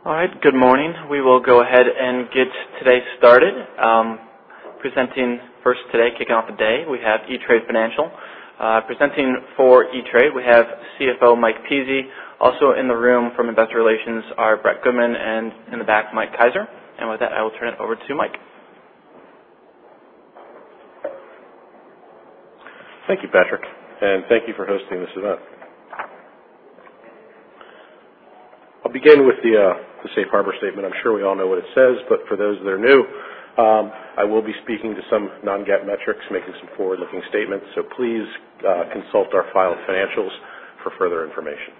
All right, good morning. We will go ahead and get today started. Presenting first today, kicking off the day, we have E-Trade Financial. Presenting for E-Trade, we have CFO Mike Peasy. Also in the room from Investor Relations are Brett Goodman and in the back, Mike Kaiser. And with that, I will turn it over to Mike. Thank you, Patrick, and thank you for hosting this event. I'll begin with the Safe Harbor Statement. I'm sure we all know what it says, but for those that are new, I will be speaking to some non-GAAP metrics, making some forward-looking statements, so please consult our filed financials for further information.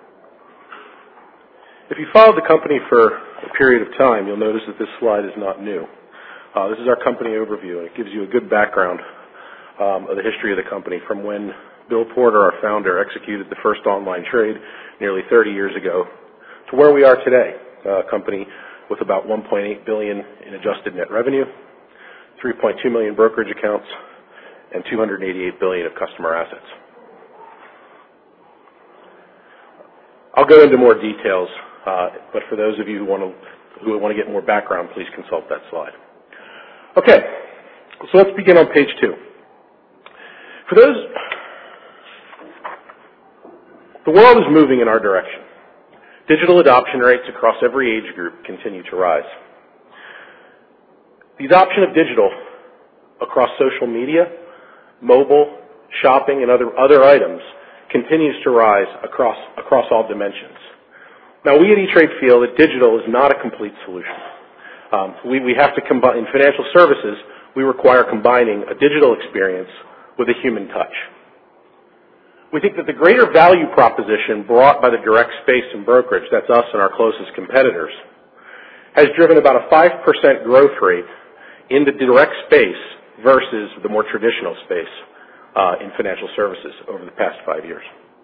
If you followed the company for a period of time, you'll notice that this slide is not new. This is our company overview, and it gives you a good background of the history of the company from when Bill Porter, our founder, executed the first online trade nearly 30 years ago to where we are today, a company with about $1.8 billion in adjusted net revenue, 3.2 million brokerage accounts, and $288 billion of customer assets. I'll go into more details, but for those of you who want to get more background, please consult that slide. Okay, so let's begin on page 2. The world is moving in our direction. Digital adoption rates across every age group continue to rise. The adoption of digital across social media, mobile, shopping, and other items continues to rise across all dimensions. Now, we at E-Trade feel that digital is not a complete solution. We have to combine, in financial services, we require combining a digital experience with a human touch. We think that the greater value proposition brought by the direct space in brokerage, that's us and our closest competitors, has driven about a 5% growth rate in the direct space versus the more traditional space in financial services over the past 5 years.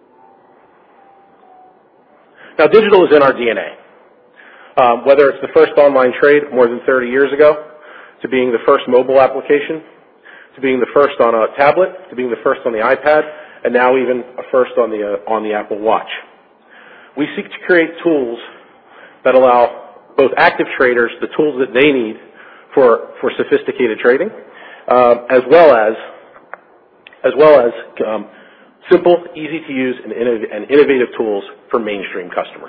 Now, digital is in our DNA. Whether it's the first online trade more than 30 years ago, to being the first mobile application, to being the first on a tablet, to being the first on the iPad, and now even a first on the Apple Watch. We seek to create tools that allow both active traders the tools that they need for sophisticated trading, as well as simple, easy to use, and innovative tools for mainstream customers.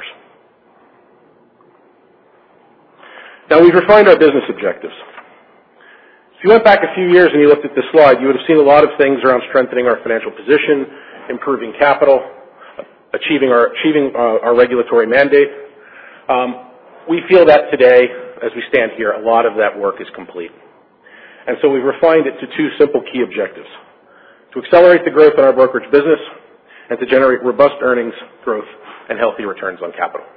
Now, we've refined our business objectives. If you went back a few years and you looked at this slide, you would have seen a lot of things around strengthening our financial position, improving capital, achieving our regulatory mandate. We feel that today, as we stand here, a lot of that work is complete. And so we've refined it to 2 simple key objectives: to accelerate the growth in our brokerage business and to generate robust earnings growth and healthy returns on capital.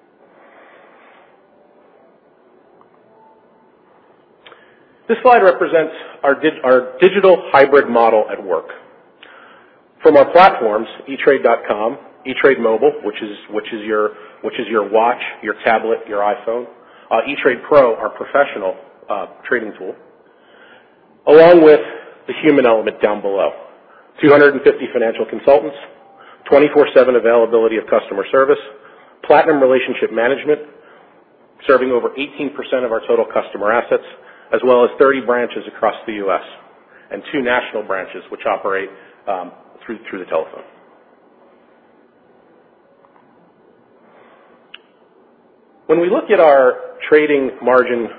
This slide represents our digital hybrid model at work. From our platforms, eTrade.com, eTrade Mobile, which is your watch, your tablet, your iPhone, eTrade Pro, our professional trading tool, along with the human element down below. 250 financial consultants, 24/7 availability of customer service, platinum relationship management, serving over 18% of our total customer assets, as well as 30 branches across the U.S. and 2 national branches which operate through the telephone. When we look at our trading, margin,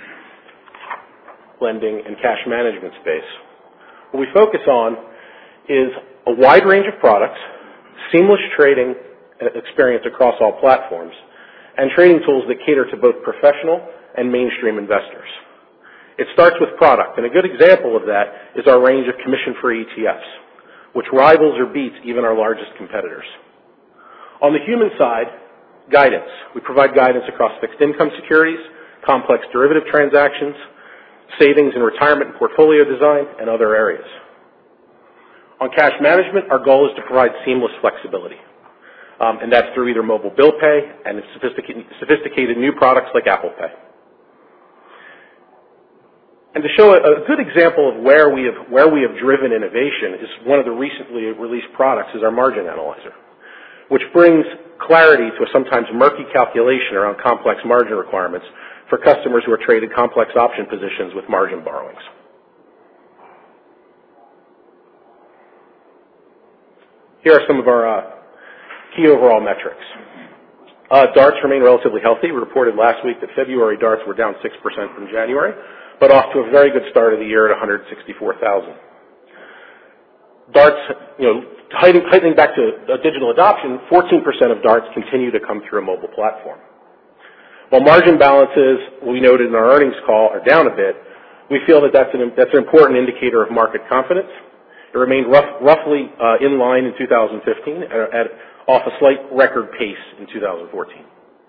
lending, and cash management space, what we focus on is a wide range of products, seamless trading experience across all platforms, and trading tools that cater to both professional and mainstream investors. It starts with product, and a good example of that is our range of commission-free ETFs, which rivals or beats even our largest competitors. On the human side, guidance. We provide guidance across fixed income securities, complex derivative transactions, savings and retirement and portfolio design, and other areas. On cash management, our goal is to provide seamless flexibility, and that's through either mobile bill pay and sophisticated new products like Apple Pay. And to show a good example of where we have driven innovation is one of the recently released products is our Margin Analyzer. which brings clarity to a sometimes murky calculation around complex margin requirements for customers who are traded complex option positions with margin borrowings. Here are some of our key overall metrics. DARTs remain relatively healthy. We reported last week that February DARTs were down 6% from January, but off to a very good start of the year at 164,000. DARTs, heightening back to digital adoption, 14% of DARTs continue to come through a mobile platform. While margin balances, we noted in our earnings call, are down a bit, we feel that that's an important indicator of market confidence. It remained roughly in line in 2015 off a slight record pace in 2014.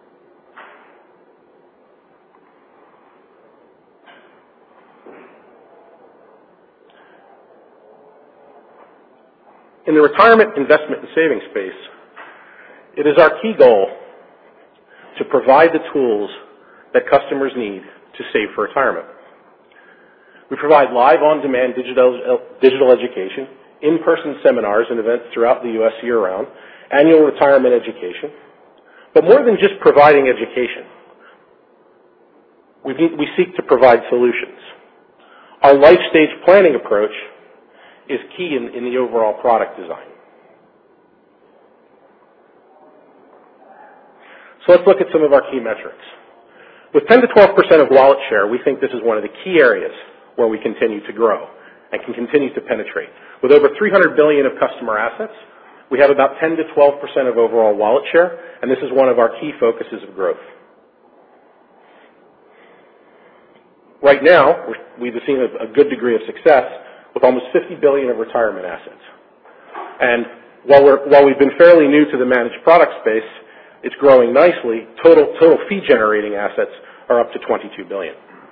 In the retirement, investment, and savings space, it is our key goal to provide the tools that customers need to save for retirement. We provide live on-demand digital education, in-person seminars and events throughout the U.S. year-round, annual retirement education. But more than just providing education, we seek to provide solutions. Our life stage planning approach is key in the overall product design. So let's look at some of our key metrics. With 10 to 12% of wallet share, we think this is one of the key areas where we continue to grow and can continue to penetrate. With over $300 billion of customer assets, we have about 10 to 12% of overall wallet share, and this is one of our key focuses of growth. Right now, we've seen a good degree of success with almost $50 billion of retirement assets. And while we've been fairly new to the managed product space, it's growing nicely. Total fee-generating assets are up to $22 billion.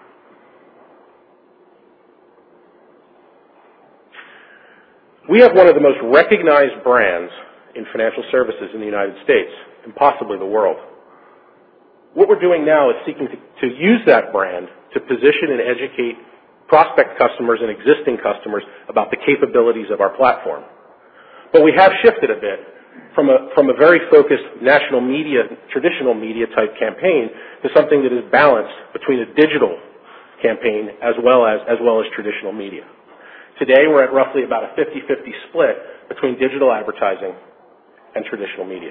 We have one of the most recognized brands in financial services in the United States, and possibly the world. What we're doing now is seeking to use that brand to position and educate prospect customers and existing customers about the capabilities of our platform. But we have shifted a bit from a very focused national media, traditional media type campaign to something that is balanced between a digital campaign as well as traditional media. Today, we're at roughly about a 50-50 split between digital advertising and traditional media.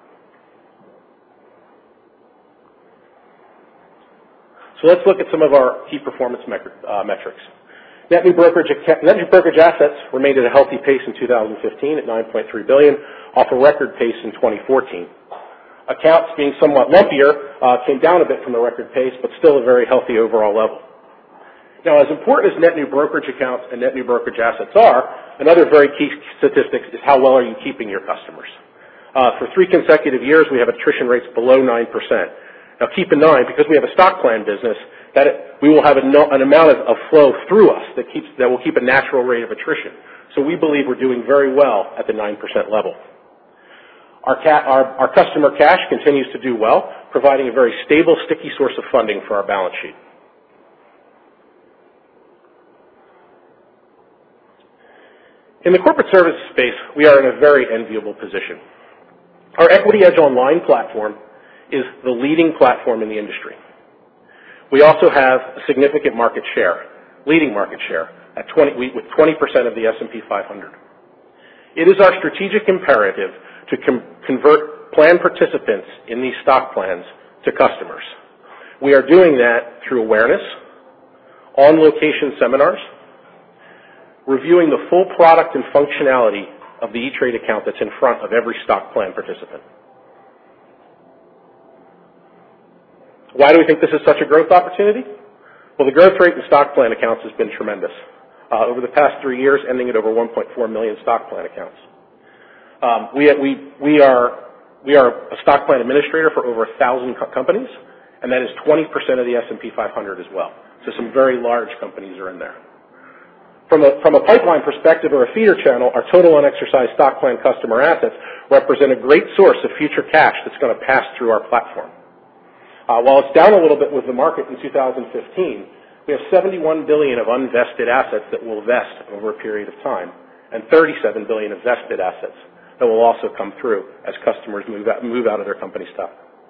So let's look at some of our key performance metrics. Net new brokerage assets remained at a healthy pace in 2015 at $9.3 billion, off a record pace in 2014. Accounts, being somewhat lumpier, came down a bit from the record pace, but still a very healthy overall level. Now, as important as net new brokerage accounts and net new brokerage assets are, another very key statistic is how well are you keeping your customers. For 3 consecutive years, we have attrition rates below 9%. Now, keep in mind, because we have a stock plan business, that we will have an amount of flow through us that will keep a natural rate of attrition. So we believe we're doing very well at the 9% level. Our customer cash continues to do well, providing a very stable, sticky source of funding for our balance sheet. In the corporate services space, we are in a very enviable position. Our Equity Edge Online platform is the leading platform in the industry. We also have a significant market share, leading market share, with 20% of the S&P 500. It is our strategic imperative to convert plan participants in these stock plans to customers. We are doing that through awareness, on-location seminars, reviewing the full product and functionality of the E-Trade account that's in front of every stock plan participant. Why do we think this is such a growth opportunity? Well, the growth rate in stock plan accounts has been tremendous. Over the past 3 years, ending at over 1.4 million stock plan accounts. We are a stock plan administrator for over 1,000 companies, and that is 20% of the S&P 500 as well. So some very large companies are in there. From a pipeline perspective or a feeder channel, our total unexercised stock plan customer assets represent a great source of future cash that's going to pass through our platform. While it's down a little bit with the market in 2015, we have $71 billion of unvested assets that will vest over a period of time, and $37 billion of vested assets that will also come through as customers move out of their company stock.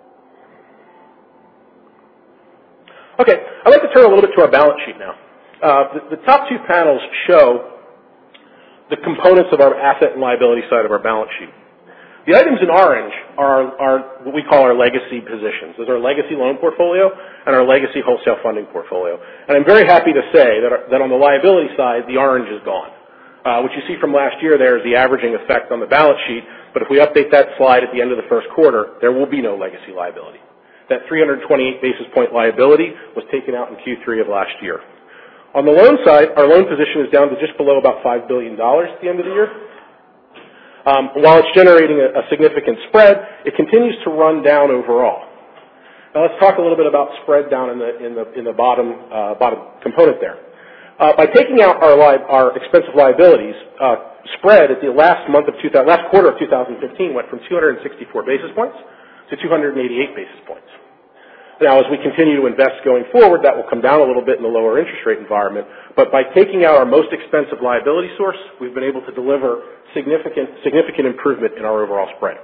Okay, I'd like to turn a little bit to our balance sheet now. The top two panels show the components of our asset and liability side of our balance sheet. The items in orange are what we call our legacy positions. Those are our legacy loan portfolio and our legacy wholesale funding portfolio. And I'm very happy to say that on the liability side, the orange is gone. What you see from last year there is the averaging effect on the balance sheet, but if we update that slide at the end of the first quarter, there will be no legacy liability. That 328 basis point liability was taken out in Q3 of last year. On the loan side, our loan position is down to just below about $5 billion at the end of the year. While it's generating a significant spread, it continues to run down overall. Now let's talk a little bit about spread down in the bottom component there. By taking out our expensive liabilities, spread at the last quarter of 2015 went from 264 basis points to 288 basis points. Now, as we continue to invest going forward, that will come down a little bit in the lower interest rate environment. But by taking out our most expensive liability source, we've been able to deliver significant improvement in our overall spread.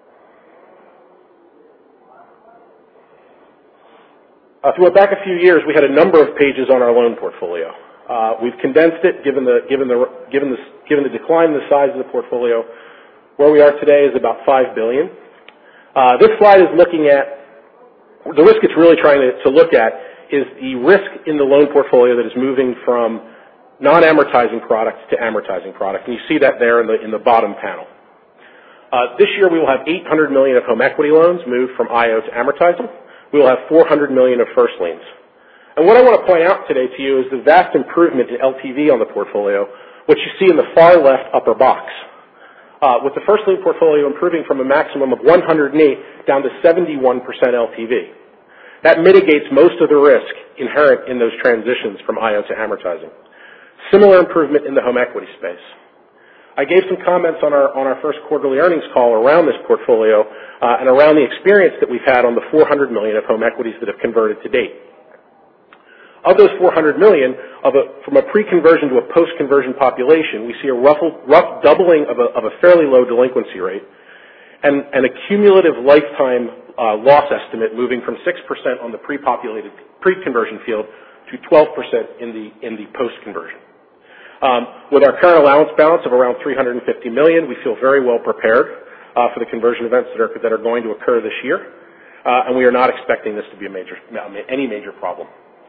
If we went back a few years, we had a number of pages on our loan portfolio. We've condensed it, given the decline in the size of the portfolio. Where we are today is about $5 billion. This slide is looking at the risk it's really trying to look at is the risk in the loan portfolio that is moving from non-amortizing products to amortizing product, and you see that there in the bottom panel. This year we will have $800 million of home equity loans move from IO to amortizing. We will have $400 million of first liens. And what I want to point out today to you is the vast improvement in LTV on the portfolio, which you see in the far left upper box. With the first lien portfolio improving from a maximum of 108 down to 71% LTV. That mitigates most of the risk inherent in those transitions from IO to amortizing. Similar improvement in the home equity space. I gave some comments on our first quarterly earnings call around this portfolio and around the experience that we've had on the $400 million of home equities that have converted to date. Of those $400 million, from a pre-conversion to a post-conversion population, we see a rough doubling of a fairly low delinquency rate and a cumulative lifetime loss estimate moving from 6% on the pre-conversion field to 12% in the post-conversion. With our current allowance balance of around $350 million, we feel very well prepared for the conversion events that are going to occur this year, and we are not expecting this to be any major problem.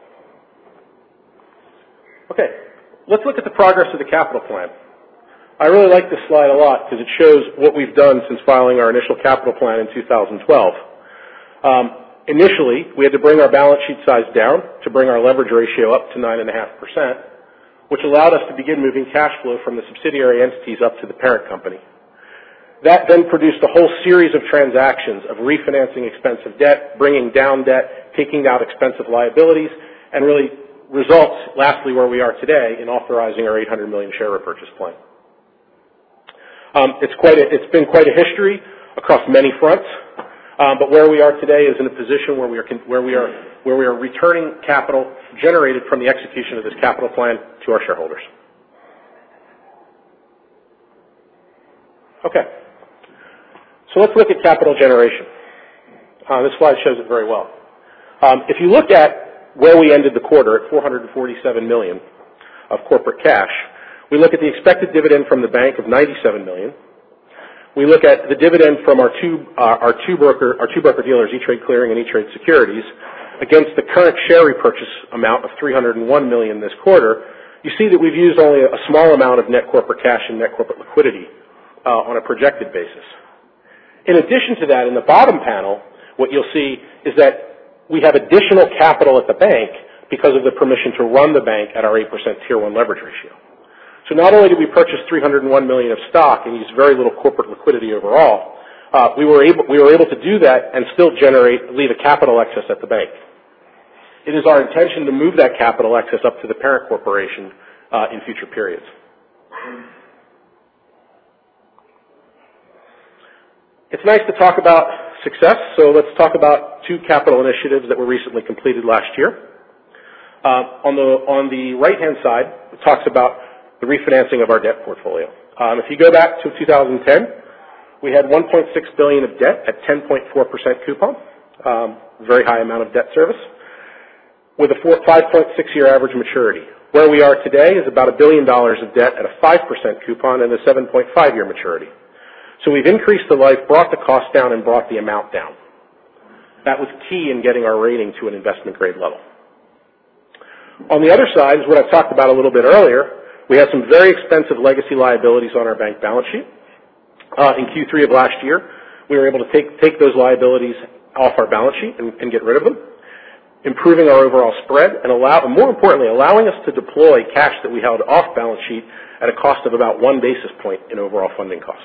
Okay, let's look at the progress of the capital plan. I really like this slide a lot because it shows what we've done since filing our initial capital plan in 2012. Initially, we had to bring our balance sheet size down to bring our leverage ratio up to 9.5%, which allowed us to begin moving cash flow from the subsidiary entities up to the parent company. That then produced a whole series of transactions of refinancing expensive debt, bringing down debt, taking out expensive liabilities, and really results, lastly, where we are today in authorizing our $800 million share repurchase plan. It's been quite a history across many fronts, but where we are today is in a position where we are returning capital generated from the execution of this capital plan to our shareholders. Okay, so let's look at capital generation. This slide shows it very well. If you look at where we ended the quarter at $447 million of corporate cash, we look at the expected dividend from the bank of $97 million. We look at the dividend from our two broker dealers, E-Trade Clearing and E-Trade Securities, against the current share repurchase amount of $301 million this quarter. You see that we've used only a small amount of net corporate cash and net corporate liquidity on a projected basis. In addition to that, in the bottom panel, what you'll see is that we have additional capital at the bank because of the permission to run the bank at our 8% Tier 1 leverage ratio. So not only did we purchase $301 million of stock and use very little corporate liquidity overall, we were able to do that and still leave a capital excess at the bank. It is our intention to move that capital excess up to the parent corporation in future periods. It's nice to talk about success, so let's talk about two capital initiatives that were recently completed last year. On the right-hand side, it talks about the refinancing of our debt portfolio. If you go back to 2010, We had $1.6 billion of debt at 10.4% coupon, very high amount of debt service, with a 5.6-year average maturity. Where we are today is about $1 billion of debt at a 5% coupon and a 7.5-year maturity. So we've increased the life, brought the cost down, and brought the amount down. That was key in getting our rating to an investment grade level. On the other side is what I talked about a little bit earlier. We had some very expensive legacy liabilities on our bank balance sheet. In Q3 of last year, we were able to take those liabilities off our balance sheet and get rid of them, improving our overall spread and more importantly, allowing us to deploy cash that we held off balance sheet at a cost of about 1 basis point in overall funding cost.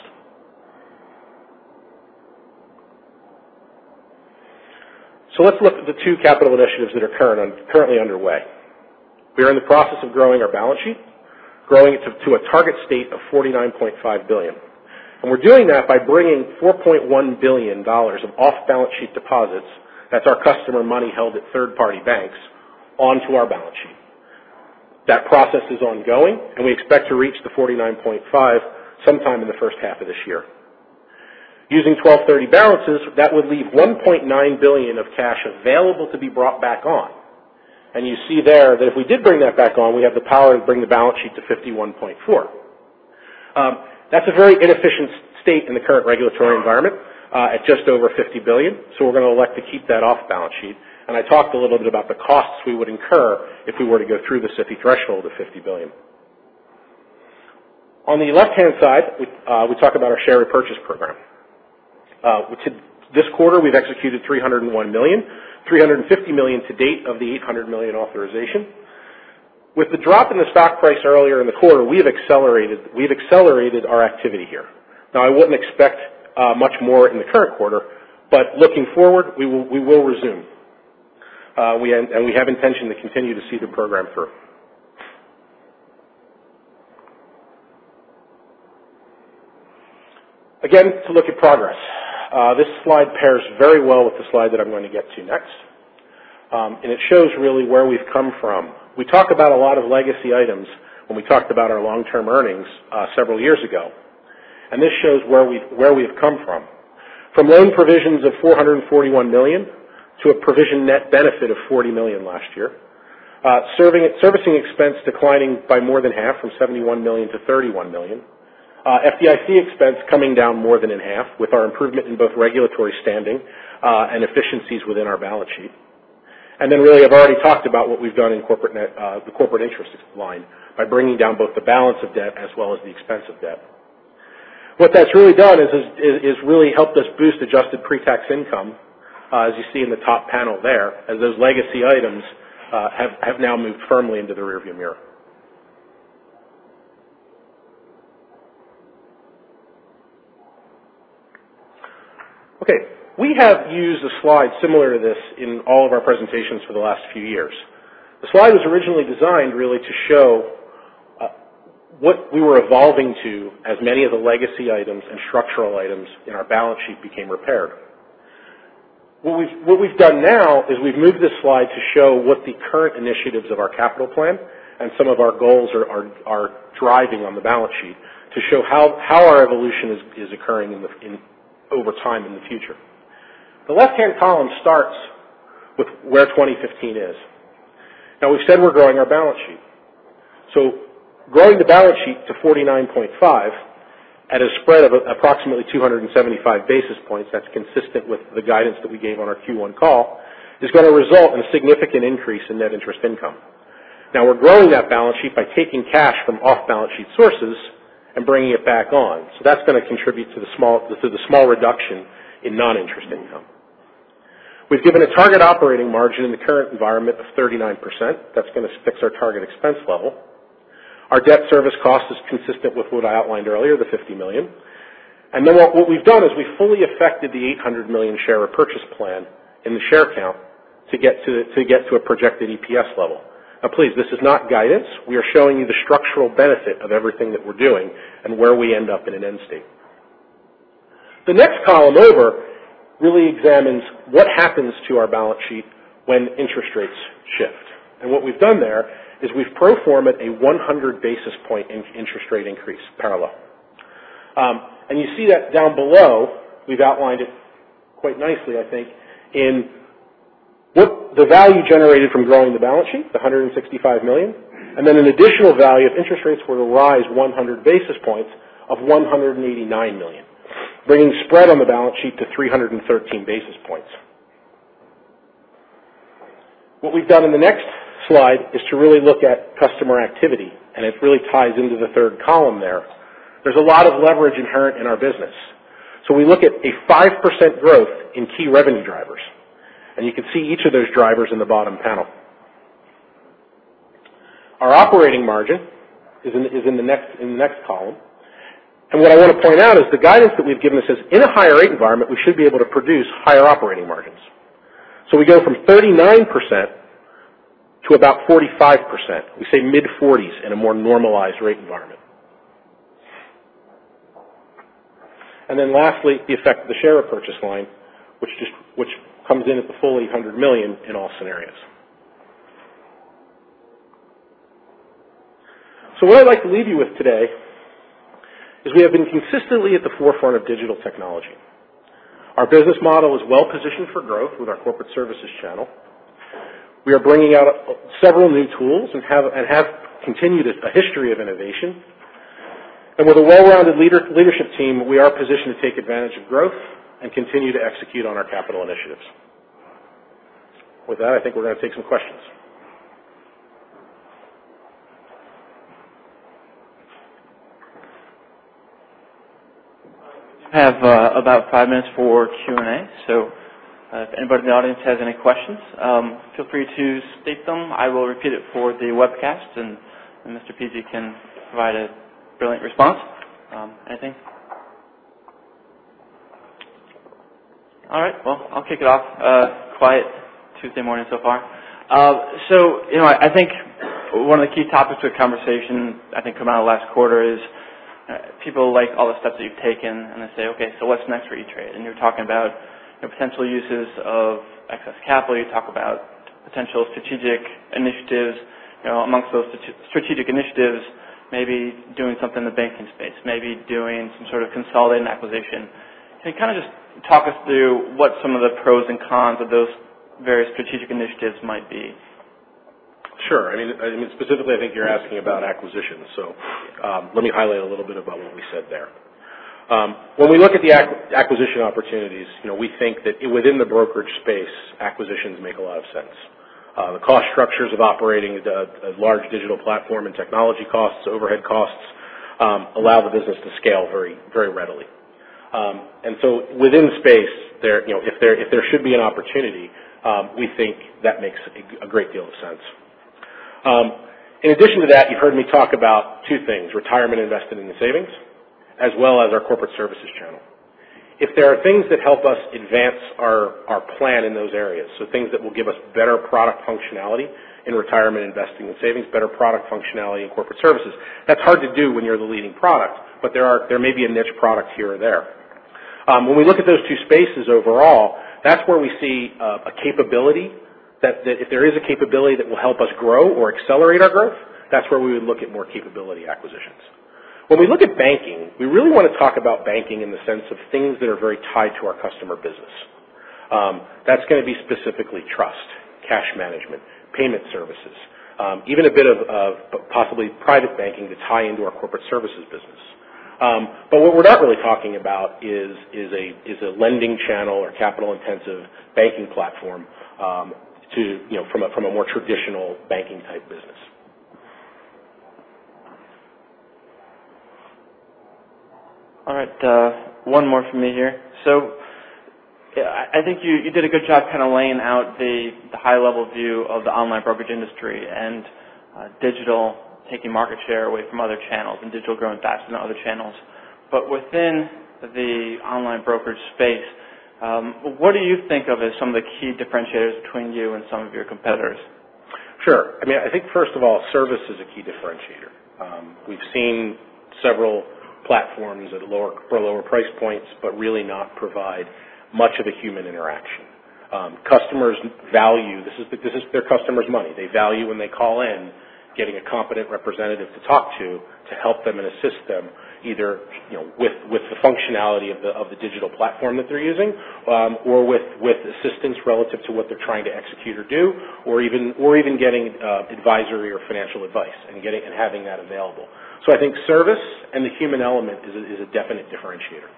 So let's look at the two capital initiatives that are currently underway. We are in the process of growing our balance sheet, growing it to a target state of $49.5 billion. And we're doing that by bringing $4.1 billion of off-balance sheet deposits, that's our customer money held at third-party banks, onto our balance sheet. That process is ongoing, and we expect to reach the 49.5 sometime in the first half of this year. Using 12/30 balances, that would leave $1.9 billion of cash available to be brought back on. And you see there that if we did bring that back on, we have the power to bring the balance sheet to 51.4. That's a very inefficient state in the current regulatory environment at just over $50 billion, so we're going to elect to keep that off balance sheet. And I talked a little bit about the costs we would incur if we were to go through the SIFI threshold of $50 billion. On the left-hand side, we talk about our share repurchase program. This quarter, we've executed $301 million, $350 million to date of the $800 million authorization. With the drop in the stock price earlier in the quarter, we've accelerated our activity here. Now, I wouldn't expect much more in the current quarter, but looking forward, we will resume. We have intention to continue to see the program through. Again, to look at progress. This slide pairs very well with the slide that I'm going to get to next. And it shows really where we've come from. We talk about a lot of legacy items when we talked about our long-term earnings several years ago. And this shows where we've come from. From loan provisions of $441 million to a provision net benefit of $40 million last year. Servicing expense declining by more than half, from $71 million to $31 million. FDIC expense coming down more than in half with our improvement in both regulatory standing and efficiencies within our balance sheet. And then really I've already talked about what we've done in the corporate interest line by bringing down both the balance of debt as well as the expense of debt. What that's really done is really helped us boost adjusted pre-tax income, as you see in the top panel there, as those legacy items have now moved firmly into the rearview mirror. Okay, we have used a slide similar to this in all of our presentations for the last few years. The slide was originally designed really to show what we were evolving to as many of the legacy items and structural items in our balance sheet became repaired. What we've done now is we've moved this slide to show what the current initiatives of our capital plan and some of our goals are driving on the balance sheet to show how our evolution is occurring over time in the future. The left-hand column starts with where 2015 is. Now, we've said we're growing our balance sheet. So growing the balance sheet to 49.5 at a spread of approximately 275 basis points, that's consistent with the guidance that we gave on our Q1 call, is going to result in a significant increase in net interest income. Now, we're growing that balance sheet by taking cash from off-balance sheet sources and bringing it back on. So that's going to contribute to the small reduction in non-interest income. We've given a target operating margin in the current environment of 39%. That's going to fix our target expense level. Our debt service cost is consistent with what I outlined earlier, the $50 million. And then what we've done is we've fully affected the $800 million share repurchase plan in the share count to get to a projected EPS level. Now, please, this is not guidance. We are showing you the structural benefit of everything that we're doing and where we end up in an end state. The next column over really examines what happens to our balance sheet when interest rates shift. And what we've done there is we've pro forma'd a 100 basis point interest rate increase parallel. And you see that down below, we've outlined it quite nicely, I think, in what the value generated from growing the balance sheet, the $165 million, and then an additional value if interest rates were to rise 100 basis points of $189 million, bringing spread on the balance sheet to 313 basis points. What we've done in the next slide is to really look at customer activity, and it really ties into the third column there. There's a lot of leverage inherent in our business. So we look at a 5% growth in key revenue drivers. And you can see each of those drivers in the bottom panel. Our operating margin is in the next column. And what I want to point out is the guidance that we've given us is in a higher rate environment, we should be able to produce higher operating margins. So we go from 39% to about 45%. We say mid-40s in a more normalized rate environment. And then lastly, the effect of the share repurchase line, which comes in at the full $800 million in all scenarios. So what I'd like to leave you with today is we have been consistently at the forefront of digital technology. Our business model is well positioned for growth with our corporate services channel. We are bringing out several new tools and have continued a history of innovation. And with a well-rounded leadership team, we are positioned to take advantage of growth and continue to execute on our capital initiatives. With that, I think we're going to take some questions. We have about 5 minutes for Q&A, so if anybody in the audience has any questions, feel free to state them. I will repeat it for the webcast, and Mr. Pizzi can provide a brilliant response. Anything? All right, well, I'll kick it off. Quiet Tuesday morning so far. I think one of the key topics of conversation, I think, come out of last quarter is people like all the steps that you've taken, and they say, okay, so what's next for E-Trade? And you're talking about potential uses of excess capital. You talk about potential strategic initiatives. Amongst those strategic initiatives, maybe doing something in the banking space, maybe doing some sort of consolidated acquisition. Can you kind of just talk us through what some of the pros and cons of those various strategic initiatives might be? Sure. I mean, specifically, I think you're asking about acquisitions. So let me highlight a little bit about what we said there. When we look at the acquisition opportunities, we think that within the brokerage space, acquisitions make a lot of sense. The cost structures of operating a large digital platform and technology costs, overhead costs, allow the business to scale very, very readily. And so within space, if there should be an opportunity, we think that makes a great deal of sense. In addition to that, you've heard me talk about two things: retirement invested in the savings, as well as our corporate services channel. If there are things that help us advance our plan in those areas, so things that will give us better product functionality in retirement investing and savings, better product functionality in corporate services, that's hard to do when you're the leading product, but there may be a niche product here or there. When we look at those two spaces overall, that's where we see a capability that if there is a capability that will help us grow or accelerate our growth, that's where we would look at more capability acquisitions. When we look at banking, we really want to talk about banking in the sense of things that are very tied to our customer business. That's going to be specifically trust, cash management, payment services, even a bit of possibly private banking to tie into our corporate services business. But what we're not really talking about is a lending channel or capital-intensive banking platform from a more traditional banking type business. All right, one more from me here. So I think you did a good job kind of laying out the high-level view of the online brokerage industry and digital taking market share away from other channels and digital growing faster than other channels. But within the online brokerage space, what do you think of as some of the key differentiators between you and some of your competitors? Sure. I mean, I think, first of all, service is a key differentiator. We've seen several platforms for lower price points, but really not provide much of a human interaction. Customers value, this is their customers' money. They value when they call in getting a competent representative to talk to help them and assist them either with the functionality of the digital platform that they're using, or with assistance relative to what they're trying to execute or do, or even getting advisory or financial advice and having that available. So I think service and the human element is a definite differentiator.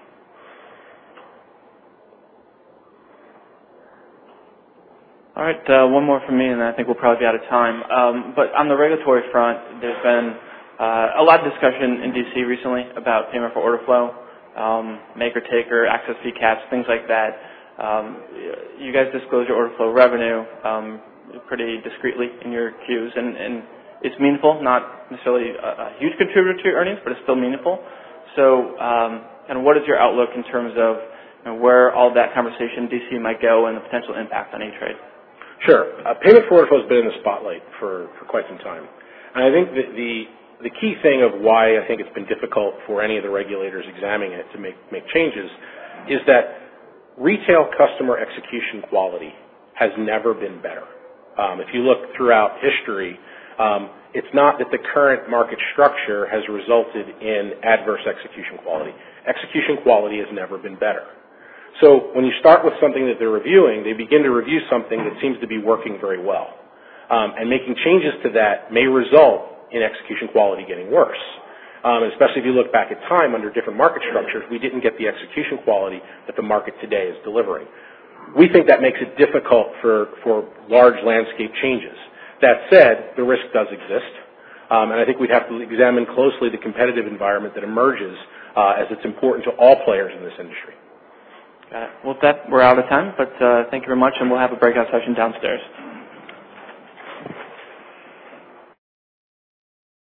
All right, one more from me, and I think we'll probably be out of time. But on the regulatory front, there's been a lot of discussion in D.C. recently about payment for order flow, maker-taker, access fee caps, things like that. You guys disclose your order flow revenue pretty discreetly in your Qs, and it's meaningful, not necessarily a huge contributor to your earnings, but it's still meaningful. So and what is your outlook in terms of where all that conversation in D.C. might go and the potential impact on E-Trade? Sure. Payment for order flow has been in the spotlight for quite some time. And I think that the key thing of why I think it's been difficult for any of the regulators examining it to make changes is that retail customer execution quality has never been better. If you look throughout history, it's not that the current market structure has resulted in adverse execution quality. Execution quality has never been better. So when you start with something that they're reviewing, they begin to review something that seems to be working very well. And making changes to that may result in execution quality getting worse. Especially if you look back at time under different market structures, we didn't get the execution quality that the market today is delivering. We think that makes it difficult for large landscape changes. That said, the risk does exist. And I think we'd have to examine closely the competitive environment that emerges as it's important to all players in this industry. Got it. Well, with that, we're out of time, but thank you very much, and we'll have a breakout session downstairs.